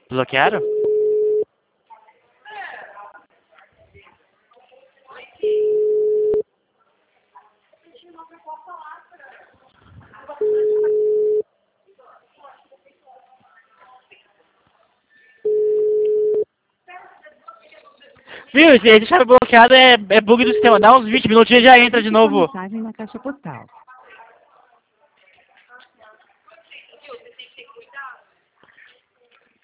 Bloquearam? Viu? Se deixar bloqueado é bug do sistema. Dá uns 20 minutinhos e já entra de novo. Mensagem na caixa postal.